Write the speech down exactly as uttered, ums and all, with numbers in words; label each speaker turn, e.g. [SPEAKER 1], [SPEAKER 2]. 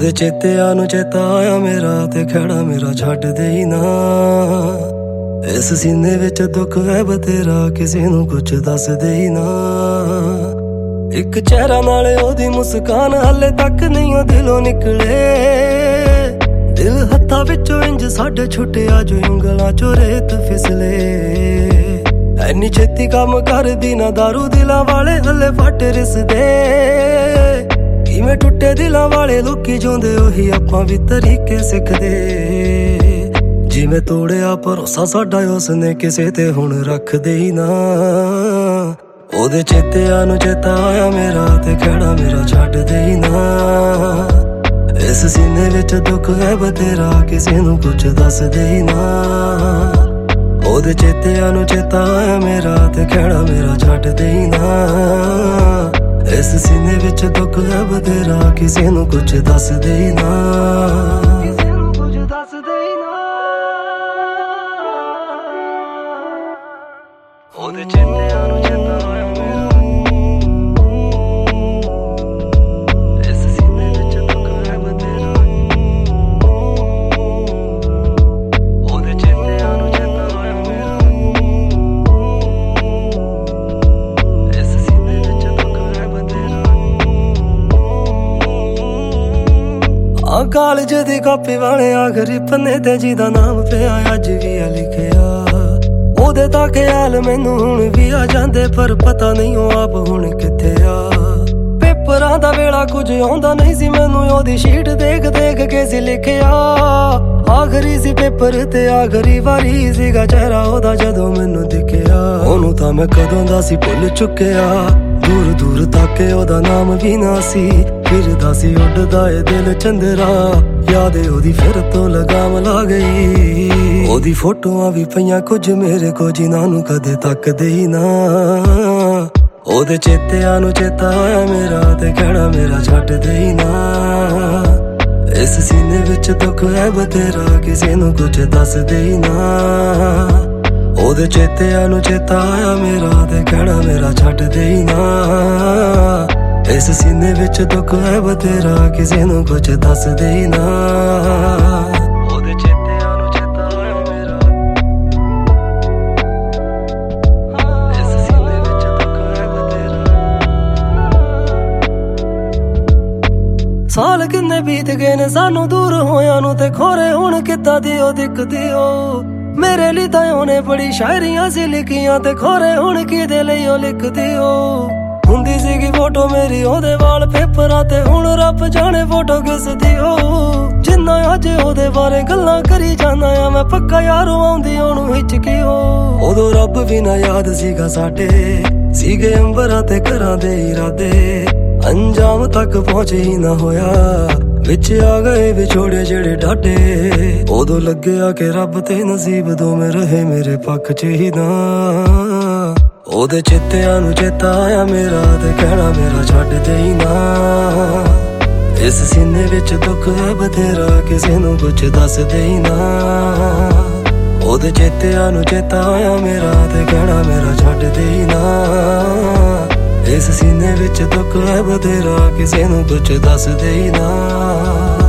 [SPEAKER 1] ਉਹਦੇ ਚੇਤਿਆਂ ਨੂੰ ਚੇਤਾ ਆਇਆ ਮੇਰਾ ਤੇ ਖੜਾ ਮੇਰਾ ਛੱਡ ਦੇਈ ਨਾ। ਇਸ ਸੀਨੇ ਵਿੱਚ ਦੁੱਖ ਹੈ ਬਥੇਰਾ, ਕਿਸੇ ਨੂੰ ਕੁਛ ਦੱਸ ਦੇਈ ਨਾ। ਇੱਕ ਚਿਹਰਾ ਨਾਲੇ ਉਹਦੀ ਮੁਸਕਾਨ ਹਾਲੇ ਤੱਕ ਨਹੀਂ ਉਹ ਦਿਲੋਂ ਨਿਕਲੇ। ਦਿਲ ਹੱਥਾਂ ਵਿੱਚੋਂ ਇੰਜ ਸਾਡੇ ਛੁੱਟਿਆ ਜੋ ਉਂਗਲਾਂ ਚੋਂ ਰੇਤ ਫਿਸਲੇ। ਐਨੀ ਛੇਤੀ ਕੰਮ ਕਰਦੀ ਨਾ ਦਾਰੂ, ਦਿਲਾਂ ਵਾਲੇ ਹੱਲੇ ਫੱਟ ਰਿਸਦੇ। ਕਿਵੇਂ ਟੁੱਟੇ ਦਿਲਾਂ ਵਾਲੇ ਲੋਕੀ ਜਿਉਂਦੇ ਉਹੀ ਆਪਾਂ ਵੀ ਤਰੀਕੇ ਸਿੱਖਦੇ। ਜਿਵੇਂ ਤੋੜਿਆ ਭਰੋਸਾ ਸਾਡਾ ਉਸਨੇ ਕਿਸੇ ਤੇ ਹੁਣ ਰੱਖਦੇ ਹੀ ਨਾ। ਉਹਦੇ ਚੇਤਿਆਂ ਨੂੰ ਚੇਤਾ ਆਇਆ ਮੇਰਾ ਤੇ ਖੜਾ ਮੇਰਾ ਛੱਡ ਦੇਈ ਨਾ। ਇਸ ਸੀਨੇ ਵਿੱਚ ਦੁੱਖ ਹੈ ਬਥੇਰਾ, ਕਿਸੇ ਨੂੰ ਕੁਛ ਦੱਸ ਦੇਈ ਨਾ। ਉਹਦੇ ਚੇਤਿਆਂ ਨੂੰ ਚੇਤਾ ਆਇਆ ਮੇਰਾ ਤੇ ਖੜਾ ਮੇਰਾ ਛੱਡ ਦੇਈ ਨਾ। ਇਸ ਸੀਨੇ ਵਿੱਚ ਦੁੱਖ ਹੈ ਬਥੇਰਾ, ਕਿਸੇ ਨੂੰ ਕੁਛ ਦੱਸ ਦੇਈ ਨਾ। ਕਿਸੇ ਨੂੰ ਕੁਛ ਦੱਸ ਦੇਈ ਨਾ। ਉਹਦੇ ਚੇਤਿਆਂ ਨੂੰ ਚੇਤਾ ਆਇਆ ਮੇਰਾ, ਇਸ ਸੀਨੇ ਵਿੱਚ ਦੁੱਖ ਹੈ ਬਥੇਰਾ। ਉਹਦੇ ਚੇਤਿਆਂ ਨੂੰ ਚੇਤਾ ਆਇਆ ਮੇਰਾ, ਇਸ ਸੀਨੇ ਵਿੱਚ ਦੁੱਖ ਹੈ ਬਥੇਰਾ। ਆ ਕਾਲਜ ਦੀ ਕਾਪੀ ਵਾਲੇ ਆਖਰੀ ਪੰਨੇ ਤੇ ਜਿਹਦਾ ਨਾਮ ਪਿਆ ਅੱਜ ਵੀ ਆ ਲਿਖਿਆ। ਉਹਦੇ ਤਾਂ ਖਿਆਲ ਮੈਨੂੰ ਹੁਣ ਵੀ ਆ ਜਾਂਦੇ, ਪਰ ਪਤਾ ਨਹੀਂ ਉਹ ਆਪ ਹੁਣ ਕਿੱਥੇ ਆ। ਪੇਪਰਾਂ ਦਾ ਵੇਲਾ ਕੁਝ ਆਉਂਦਾ ਨਹੀਂ ਸੀ ਮੈਨੂੰ, ਉਹਦੀ ਸ਼ੀਟ ਦੇਖ ਦੇਖ ਕੇ ਸੀ ਲਿਖਿਆ। ਆਖਰੀ ਸੀ ਪੇਪਰ ਤੇ ਆਖਰੀ ਵਾਰੀ ਸੀਗਾ ਚਿਹਰਾ ਉਹਦਾ ਜਦੋਂ ਮੈਨੂੰ ਦਿਖਿਆ। ਉਹਨੂੰ ਤਾਂ ਮੈਂ ਕਦੋਂ ਦਾ ਸੀ ਭੁੱਲ ਚੁੱਕਿਆ, ਦੂਰ ਦੂਰ ਤੱਕ ਉਹਦਾ ਨਾਮ ਵੀ ਨਾ ਸੀ। ਫਿਰਦਾ ਸੀ ਉੱਡਦਾ ਏ ਦਿਲ ਚੰਦਰਾ, ਯਾਦ ਉਹਦੀ ਫਿਰ ਤੋਂ ਲਗਾਮ ਲਾ ਗਈ। ਉਹਦੀ ਫੋਟੋਆਂ ਵੀ ਪਈਆਂ ਕੁਝ ਮੇਰੇ ਕੋ, ਜਿਨ੍ਹਾਂ ਨੂੰ ਕਦੇ ਤੱਕਦੇ ਹੀ ਨਾ। ਉਹਦੇ ਚੇਤਿਆਂ ਨੂੰ ਚੇਤਾ ਆਇਆ ਮੇਰਾ ਤੇ ਖੜਾ ਮੇਰਾ ਛੱਡ ਦੇਈ ਨਾ। ਇਸ ਸੀਨੇ ਵਿੱਚ ਦੁੱਖ ਹੈ ਬਥੇਰਾ, ਕਿਸੇ ਨੂੰ ਕੁਛ ਦੱਸ ਦੇਈ ਨਾ। ਉਹਦੇ ਚੇਤਿਆਂ ਨੂੰ ਚੇਤਾ ਆਇਆ ਮੇਰਾ ਤੇ ਖੜਾ ਮੇਰਾ ਛੱਡ ਦੇਈ ਨਾ। ਇਸ ਸੀਨੇ ਵਿੱਚ ਦੁੱਖ ਹੈ ਬਥੇਰਾ, ਕਿਸੇ ਨੂੰ ਕੁਛ ਦੱਸ ਦੇਈ ਨਾ। ਉਹਦੇ ਚੇਤਿਆਂ ਨੂੰ ਚੇਤਾ ਆਇਆ ਮੇਰਾ, ਇਸ ਸੀਨੇ ਵਿੱਚ ਦੁੱਖ ਹੈ ਬਥੇਰਾ। ਸਾਲ ਕਿੰਨੇ ਬੀਤ ਗਏ ਨੇ ਸਾਨੂੰ ਦੂਰ ਹੋਇਆਂ ਨੂੰ, ਤੇ ਖੋਰੇ ਹੁਣ ਕਿੱਦਾਂ ਦੀ ਉਹ ਦਿਖਦੀ ਓ। ਮੇਰੇ ਲਈ ਤਾਂ ਉਹਨੇ ਬੜੀ ਸ਼ਾਇਰੀਆਂ ਸੀ ਲਿਖੀਆਂ, ਤੇ ਖੋਰੇ ਹੁਣ ਕਿਹਦੇ ਲਈ ਉਹ ਲਿਖਦੀ ਓ। ਹੁੰਦੀ ਸੀਗੀ ਫੋਟੋ ਮੇਰੀ ਉਹਦੇ ਵਾਲ ਪੇਪਰਾਂ ਤੇ, ਹੁਣ ਰੱਬ ਜਾਣੇ ਫੋਟੋ ਕਿਸਦੀ ਓ। ਜਿੰਨਾ ਅੱਜ ਉਹਦੇ ਬਾਰੇ ਗੱਲਾਂ ਕਰੀ ਜਾਂਦਾ ਆ ਮੈਂ, ਪੱਕਾ ਯਾਰੋਂ ਆਉਂਦੀ ਉਹਨੂੰ ਹਿਚਕੀ ਓ। ਉਦੋਂ ਰੱਬ ਵੀ ਨਾ ਯਾਦ ਸੀਗਾ ਸਾਡੇ, ਸੀਗੇ ਅੰਬਰਾਂ ਤੇ ਘਰਾਂ ਦੇ ਇਰਾਦੇ। ਅੰਜਾਮ ਤੱਕ ਪਹੁੰਚ ਹੀ ਨਾ ਹੋਇਆ, ਵਿੱਚ ਆ ਗਏ ਵਿਛੋੜੇ ਜਿਹੜੇ ਡਾਢੇ। ਉਦੋਂ ਲੱਗਿਆ ਕਿ ਰੱਬ ਤੇ ਨਸੀਬ ਦੋਵੇਂ ਰਹੇ ਮੇਰੇ ਪੱਖ ਚ ਹੀ ਨਾ। ਉਹਦੇ ਚੇਤਿਆਂ ਨੂੰ ਚੇਤਾ ਆਇਆ ਮੇਰਾ ਤੇ ਕਹਿਣਾ ਮੇਰਾ ਛੱਡ ਦੇਈ ਨਾ। ਇਸ ਸੀਨੇ ਵਿੱਚ ਦੁੱਖ ਹੈ ਬਥੇਰਾ, ਕਿਸੇ ਨੂੰ ਕੁਛ ਦੱਸ ਦੇਈ ਨਾ। ਉਹਦੇ ਚੇਤਿਆਂ ਨੂੰ ਚੇਤਾ ਆਇਆ ਮੇਰਾ ਤੇ ਕਹਿਣਾ ਮੇਰਾ ਛੱਡ ਦੇਈ ਨਾ। ਇਸ ਸੀਨੇ ਵਿੱਚ ਦੁੱਖ ਹੈ ਬਥੇਰਾ, ਕਿਸੇ ਨੂੰ ਕੁਛ ਦੱਸ ਦੇਈ ਨਾ।